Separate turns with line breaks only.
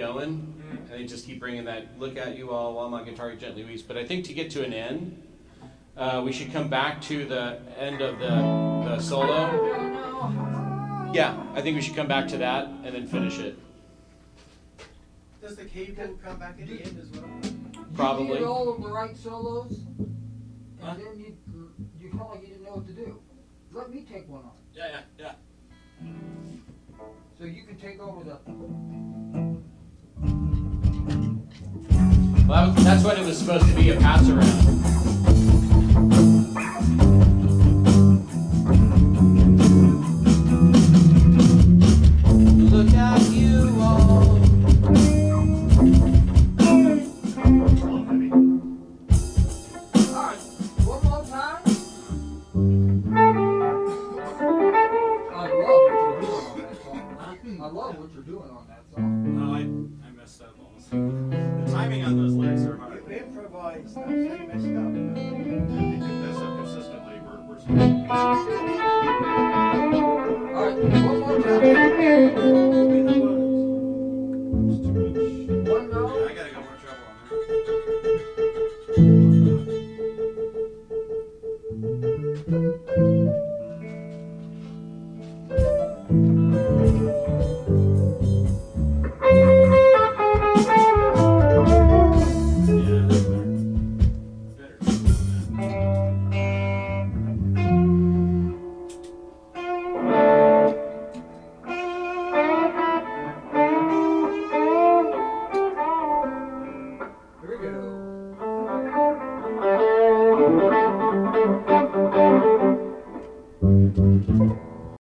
going, and they just keep bringing that look at you all while my guitar gently weeps. But I think to get to an end, we should come back to the end of the solo. Yeah, I think we should come back to that and then finish it.
Does the cable come back at the end as well?
Probably.
You did all of the right solos, and then you felt like you didn't know what to do. Let me take one on.
Yeah.
So you can take over the...
Well, that's what it was supposed to be, a pass around. Look at you all.
Alright, one more time. I love what you're doing on that song.
No, I messed up almost. The timing on those lyrics are hard.
You improvised, that's how you messed up.